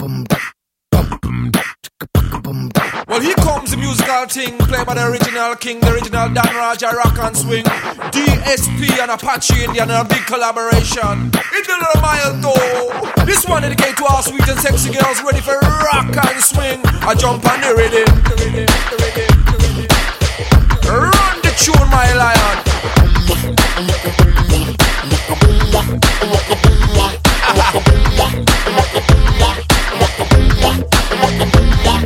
Well, here comes the musical thing, played by the original king, the original Dan Raja rock and swing. DSP and Apache Indian, a big collaboration. It's a little mile though. This one dedicated to all sweet and sexy girls ready for rock and swing. I jump on the rhythm.